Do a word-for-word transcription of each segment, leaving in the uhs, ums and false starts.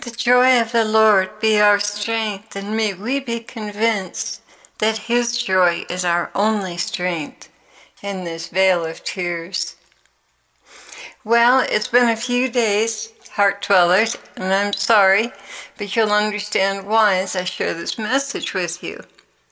The joy of the Lord be our strength, and may we be convinced that His joy is our only strength in this vale of tears. Well, it's been a few days, heart dwellers, and I'm sorry, but you'll understand why as I share this message with you.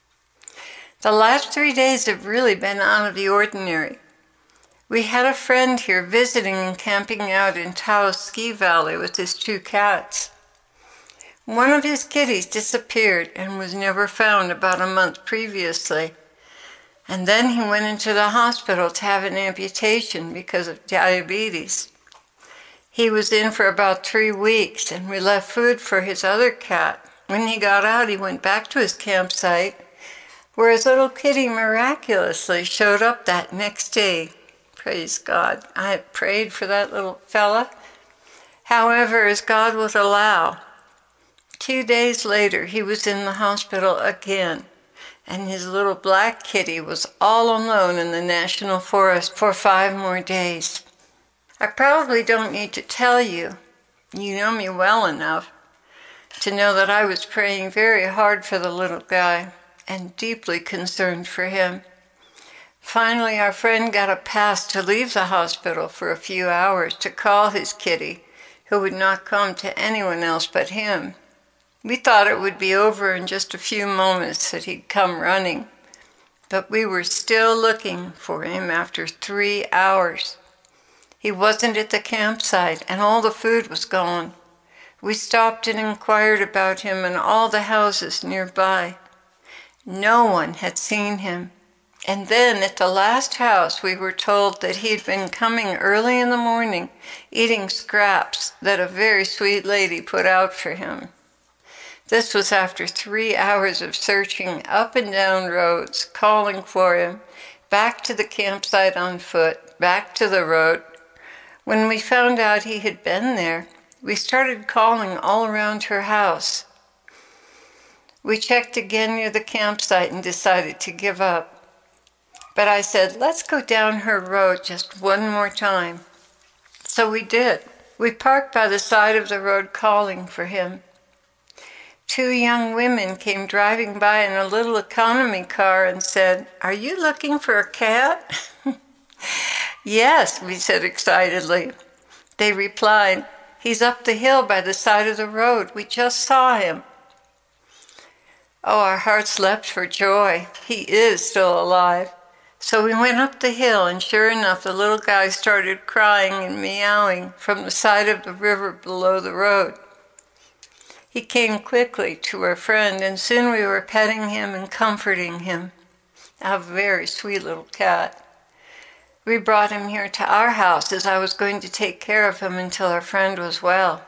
The last three days have really been out of the ordinary. We had a friend here visiting and camping out in Taos Ski Valley with his two cats. One of his kitties disappeared and was never found about a month previously. And then he went into the hospital to have an amputation because of diabetes. He was in for about three weeks and we left food for his other cat. When he got out, he went back to his campsite where his little kitty miraculously showed up that next day. Praise God. I had prayed for that little fella. However, as God would allow, two days later, he was in the hospital again, and his little black kitty was all alone in the national forest for five more days. I probably don't need to tell you, you know me well enough, to know that I was praying very hard for the little guy and deeply concerned for him. Finally, our friend got a pass to leave the hospital for a few hours to call his kitty, who would not come to anyone else but him. We thought it would be over in just a few moments that he'd come running, but we were still looking for him after three hours. He wasn't at the campsite, and all the food was gone. We stopped and inquired about him in all the houses nearby. No one had seen him. And then at the last house, we were told that he'd been coming early in the morning, eating scraps that a very sweet lady put out for him. This was after three hours of searching up and down roads, calling for him, back to the campsite on foot, back to the road. When we found out he had been there, we started calling all around her house. We checked again near the campsite and decided to give up. But I said, let's go down her road just one more time. So we did. We parked by the side of the road calling for him. Two young women came driving by in a little economy car and said, "Are you looking for a cat?" "Yes," we said excitedly. They replied, "He's up the hill by the side of the road. We just saw him." Oh, our hearts leapt for joy. He is still alive. So we went up the hill, and sure enough, the little guy started crying and meowing from the side of the river below the road. He came quickly to our friend, and soon we were petting him and comforting him. A very sweet little cat. We brought him here to our house as I was going to take care of him until our friend was well.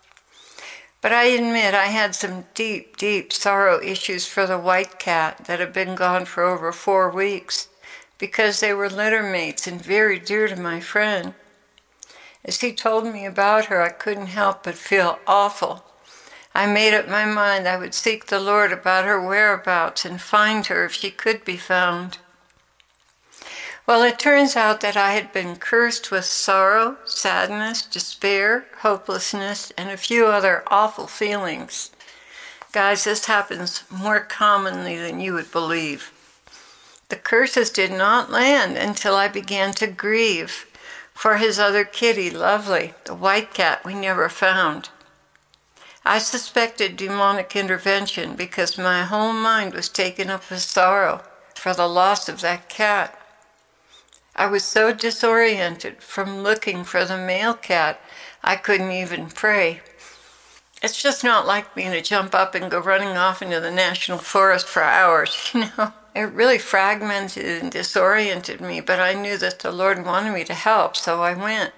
But I admit I had some deep, deep sorrow issues for the white cat that had been gone for over four weeks because they were litter mates and very dear to my friend. As he told me about her, I couldn't help but feel awful. I made up my mind I would seek the Lord about her whereabouts and find her if she could be found. Well, it turns out that I had been cursed with sorrow, sadness, despair, hopelessness, and a few other awful feelings. Guys, this happens more commonly than you would believe. The curses did not land until I began to grieve for his other kitty, Lovely, the white cat we never found. I suspected demonic intervention because my whole mind was taken up with sorrow for the loss of that cat. I was so disoriented from looking for the male cat, I couldn't even pray. It's just not like me to jump up and go running off into the national forest for hours, you know. It really fragmented and disoriented me, but I knew that the Lord wanted me to help, so I went.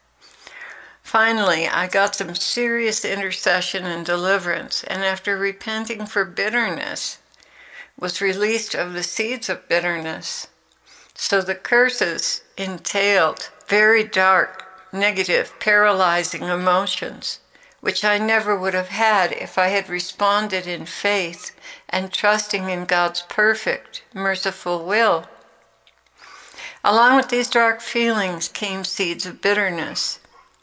Finally, I got some serious intercession and deliverance, and after repenting for bitterness, was released of the seeds of bitterness. So the curses entailed very dark, negative, paralyzing emotions, which I never would have had if I had responded in faith and trusting in God's perfect, merciful will. Along with these dark feelings came seeds of bitterness.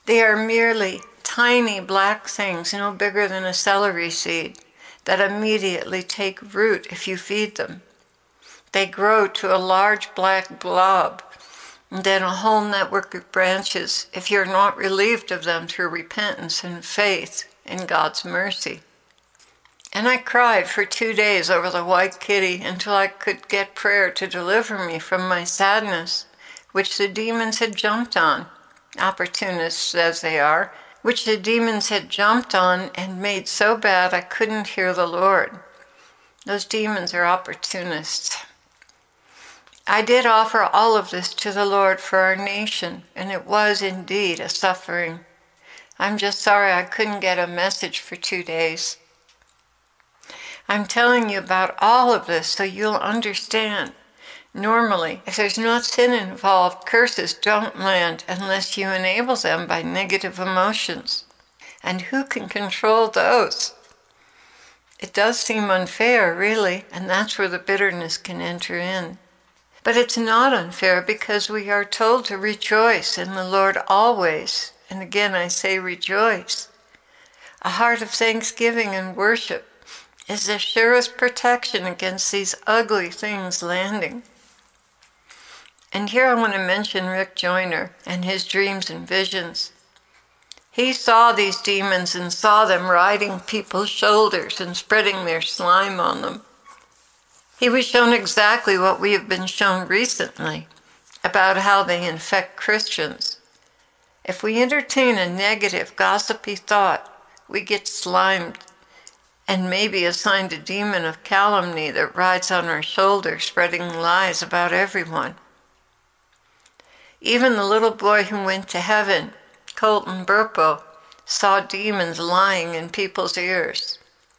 They are merely tiny black things, no bigger than a celery seed, that immediately take root if you feed them. They grow to a large black blob, and then a whole network of branches if you're not relieved of them through repentance and faith in God's mercy. And I cried for two days over the white kitty until I could get prayer to deliver me from my sadness, which the demons had jumped on, opportunists as they are, which the demons had jumped on and made so bad I couldn't hear the Lord. Those demons are opportunists. I did offer all of this to the Lord for our nation, and it was indeed a suffering. I'm just sorry I couldn't get a message for two days. I'm telling you about all of this so you'll understand. Normally, if there's not sin involved, curses don't land unless you enable them by negative emotions. And who can control those? It does seem unfair, really, and that's where the bitterness can enter in. But it's not unfair because we are told to rejoice in the Lord always. And again, I say rejoice. A heart of thanksgiving and worship is the surest protection against these ugly things landing. And here I want to mention Rick Joyner and his dreams and visions. He saw these demons and saw them riding people's shoulders and spreading their slime on them. He was shown exactly what we have been shown recently about how they infect Christians. If we entertain a negative, gossipy thought, we get slimed and maybe assigned a demon of calumny that rides on our shoulders, spreading lies about everyone. Even the little boy who went to heaven, Colton Burpo, saw demons lying in people's ears.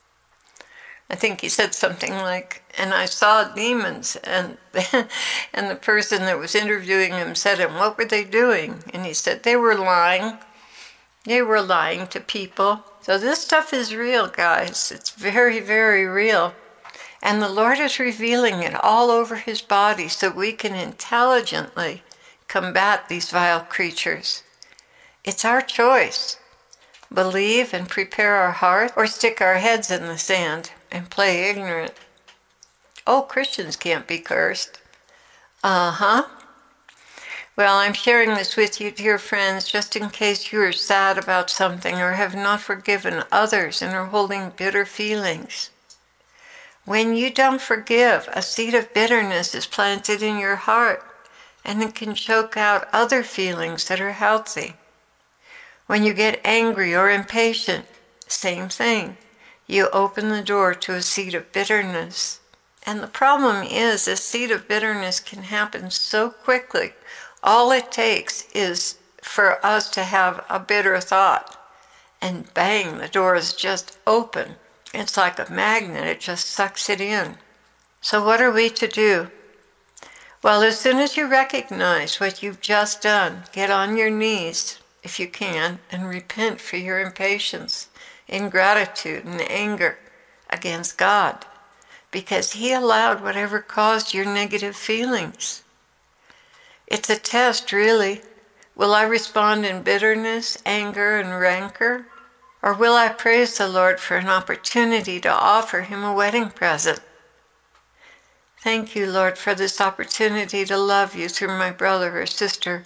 I think he said something like, and I saw demons, and and the person that was interviewing him said to him, what were they doing? And he said, they were lying. They were lying to people. So this stuff is real, guys. It's very, very real. And the Lord is revealing it all over his body so we can intelligently combat these vile creatures. It's our choice. Believe and prepare our heart, or stick our heads in the sand and play ignorant. Oh, Christians can't be cursed. Uh-huh. Well, I'm sharing this with you, dear friends, just in case you are sad about something or have not forgiven others and are holding bitter feelings. When you don't forgive, a seed of bitterness is planted in your heart, and it can choke out other feelings that are healthy. When you get angry or impatient, same thing. You open the door to a seed of bitterness. And the problem is, a seed of bitterness can happen so quickly. All it takes is for us to have a bitter thought, and bang, the door is just open. It's like a magnet, it just sucks it in. So what are we to do? Well, as soon as you recognize what you've just done, get on your knees, if you can, and repent for your impatience, ingratitude, and anger against God, because he allowed whatever caused your negative feelings. It's a test, really. Will I respond in bitterness, anger, and rancor? Or will I praise the Lord for an opportunity to offer him a wedding present? Thank you, Lord, for this opportunity to love you through my brother or sister.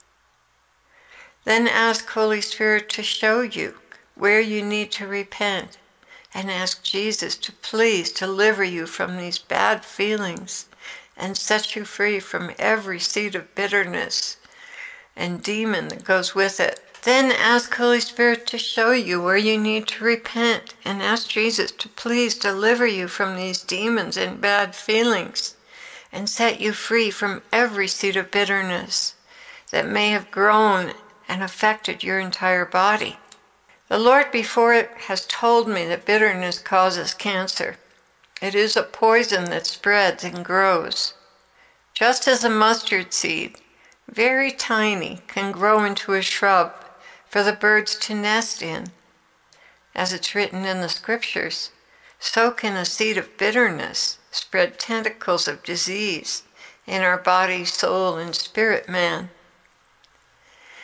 Then ask Holy Spirit to show you where you need to repent, and ask Jesus to please deliver you from these bad feelings and set you free from every seed of bitterness and demon that goes with it. Then ask Holy Spirit to show you where you need to repent, and ask Jesus to please deliver you from these demons and bad feelings and set you free from every seed of bitterness that may have grown and affected your entire body. The Lord before it has told me that bitterness causes cancer. It is a poison that spreads and grows. Just as a mustard seed, very tiny, can grow into a shrub for the birds to nest in, as it's written in the scriptures, so can a seed of bitterness spread tentacles of disease in our body, soul, and spirit man.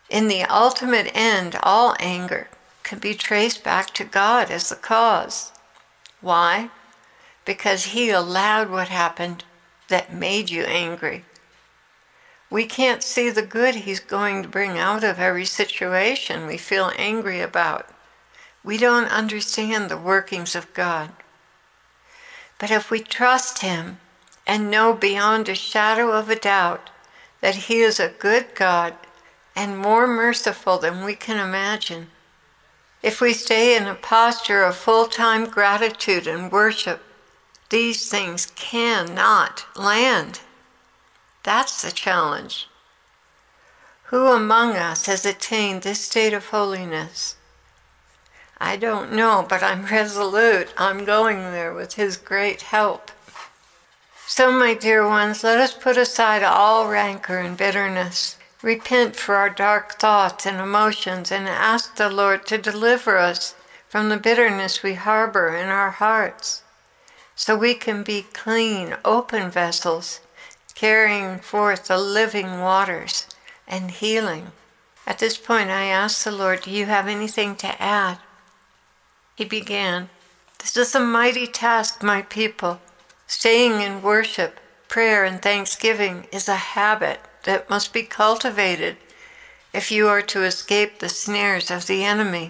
In the ultimate end, all anger can be traced back to God as the cause. Why? Because He allowed what happened that made you angry. We can't see the good He's going to bring out of every situation we feel angry about. We don't understand the workings of God. But if we trust Him and know beyond a shadow of a doubt that He is a good God and more merciful than we can imagine, if we stay in a posture of full-time gratitude and worship, these things cannot land. That's the challenge. Who among us has attained this state of holiness? I don't know, but I'm resolute. I'm going there with His great help. So, my dear ones, let us put aside all rancor and bitterness, repent for our dark thoughts and emotions, and ask the Lord to deliver us from the bitterness we harbor in our hearts, so we can be clean, open vessels, carrying forth the living waters and healing. At this point, I asked the Lord, do you have anything to add? He began, this is a mighty task, my people. Staying in worship, prayer, and thanksgiving is a habit that must be cultivated if you are to escape the snares of the enemy.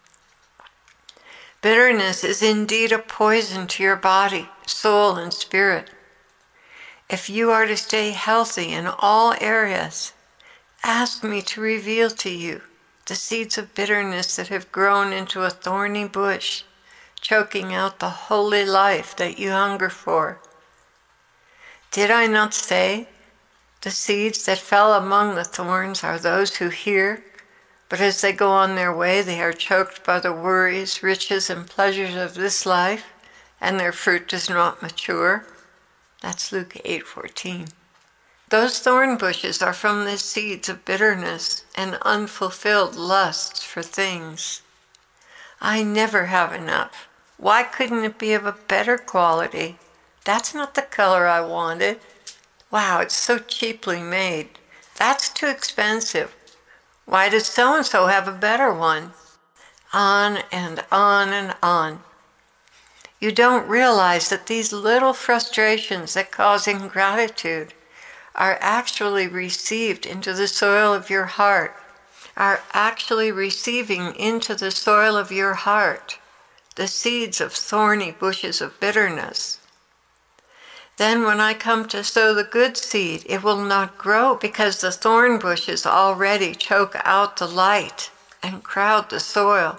Bitterness is indeed a poison to your body, soul, and spirit. If you are to stay healthy in all areas, ask me to reveal to you the seeds of bitterness that have grown into a thorny bush, choking out the holy life that you hunger for. Did I not say, the seeds that fell among the thorns are those who hear, but as they go on their way, they are choked by the worries, riches, and pleasures of this life, and their fruit does not mature? That's Luke eight fourteen. Those thorn bushes are from the seeds of bitterness and unfulfilled lusts for things. I never have enough. Why couldn't it be of a better quality? That's not the color I wanted. Wow, it's so cheaply made. That's too expensive. Why does so-and-so have a better one? On and on and on. You don't realize that these little frustrations that cause ingratitude are actually received into the soil of your heart, are actually receiving into the soil of your heart the seeds of thorny bushes of bitterness. Then when I come to sow the good seed, it will not grow because the thorn bushes already choke out the light and crowd the soil.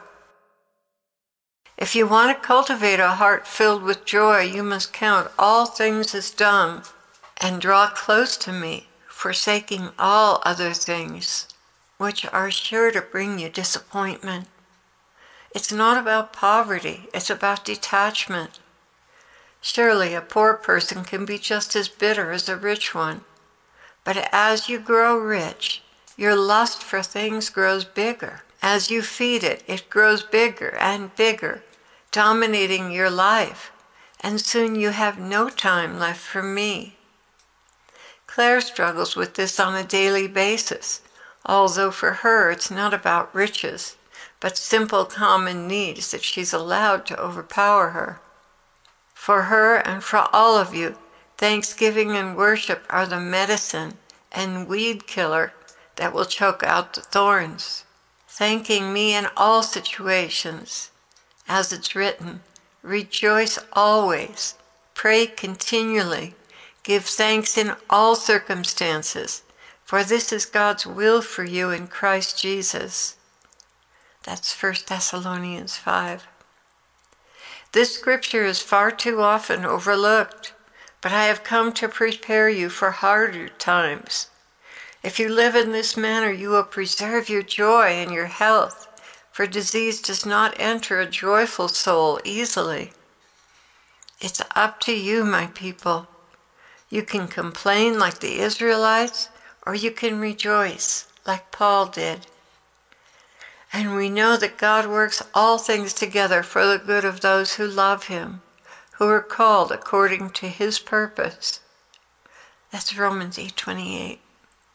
If you want to cultivate a heart filled with joy, you must count all things as dung and draw close to me, forsaking all other things, which are sure to bring you disappointment. It's not about poverty, it's about detachment. Surely a poor person can be just as bitter as a rich one. But as you grow rich, your lust for things grows bigger. As you feed it, it grows bigger and bigger, dominating your life, and soon you have no time left for me. Claire struggles with this on a daily basis, although for her it's not about riches, but simple common needs that she's allowed to overpower her. For her and for all of you, thanksgiving and worship are the medicine and weed killer that will choke out the thorns. Thanking me in all situations, as it's written, rejoice always, pray continually, give thanks in all circumstances, for this is God's will for you in Christ Jesus. That's First Thessalonians five. This scripture is far too often overlooked, but I have come to prepare you for harder times. If you live in this manner, you will preserve your joy and your health, for disease does not enter a joyful soul easily. It's up to you, my people. You can complain like the Israelites, or you can rejoice like Paul did. And we know that God works all things together for the good of those who love him, who are called according to his purpose. That's Romans eight twenty-eight.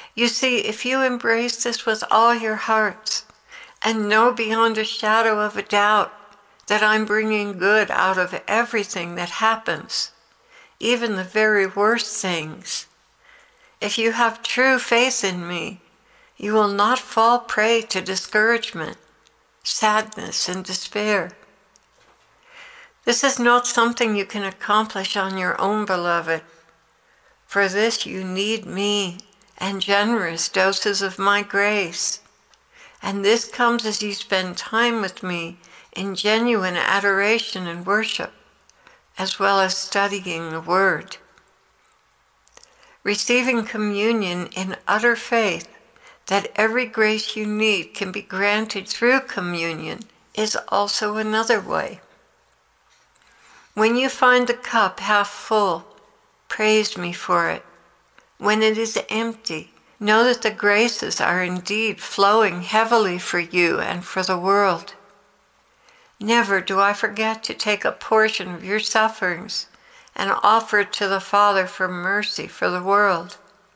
You see, if you embrace this with all your hearts and know beyond a shadow of a doubt that I'm bringing good out of everything that happens, even the very worst things, if you have true faith in me, you will not fall prey to discouragement, sadness, and despair. This is not something you can accomplish on your own, beloved. For this you need me and generous doses of my grace. And this comes as you spend time with me in genuine adoration and worship, as well as studying the Word. Receiving communion in utter faith that every grace you need can be granted through communion is also another way. When you find the cup half full, praise me for it. When it is empty, know that the graces are indeed flowing heavily for you and for the world. Never do I forget to take a portion of your sufferings and offer it to the Father for mercy for the world.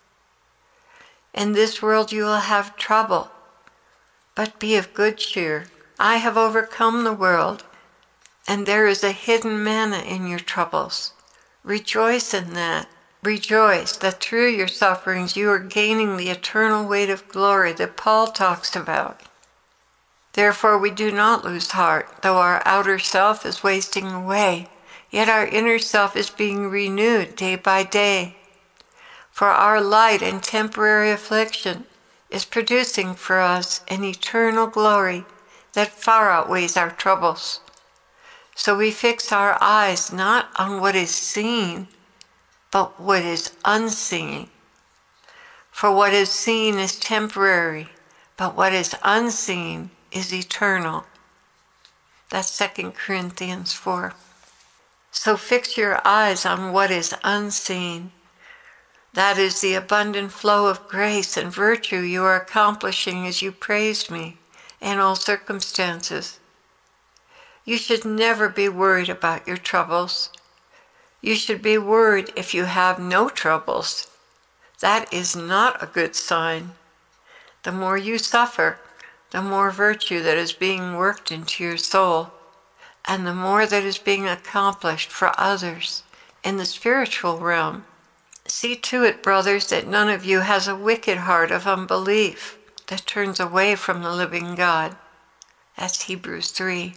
In this world you will have trouble, but be of good cheer. I have overcome the world, and there is a hidden manna in your troubles. Rejoice in that. Rejoice that through your sufferings you are gaining the eternal weight of glory that Paul talks about. Therefore we do not lose heart, though our outer self is wasting away, yet our inner self is being renewed day by day. For our light and temporary affliction is producing for us an eternal glory that far outweighs our troubles. So we fix our eyes not on what is seen, but what is unseen. For what is seen is temporary, but what is unseen is eternal. That's Second Corinthians four. So fix your eyes on what is unseen. That is the abundant flow of grace and virtue you are accomplishing as you praise me in all circumstances. You should never be worried about your troubles. You should be worried if you have no troubles. That is not a good sign. The more you suffer, the more virtue that is being worked into your soul, and the more that is being accomplished for others in the spiritual realm. See to it, brothers, that none of you has a wicked heart of unbelief that turns away from the living God. That's Hebrews three.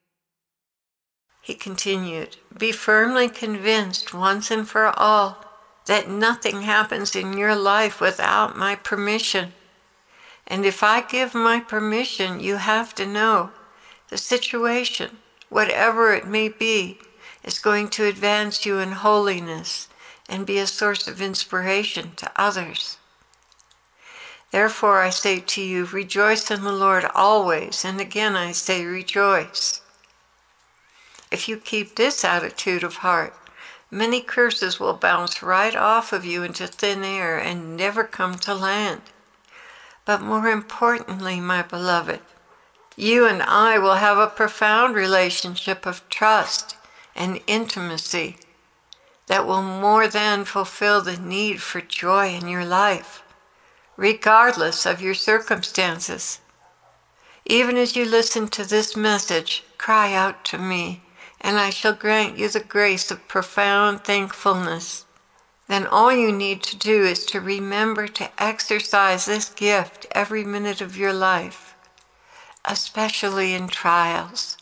He continued, be firmly convinced once and for all that nothing happens in your life without my permission. And if I give my permission, you have to know the situation, whatever it may be, is going to advance you in holiness and be a source of inspiration to others. Therefore I say to you, rejoice in the Lord always, and again I say rejoice. If you keep this attitude of heart, many curses will bounce right off of you into thin air and never come to land. But more importantly, my beloved, you and I will have a profound relationship of trust and intimacy that will more than fulfill the need for joy in your life, regardless of your circumstances. Even as you listen to this message, cry out to me, and I shall grant you the grace of profound thankfulness. Then all you need to do is to remember to exercise this gift every minute of your life, especially in trials,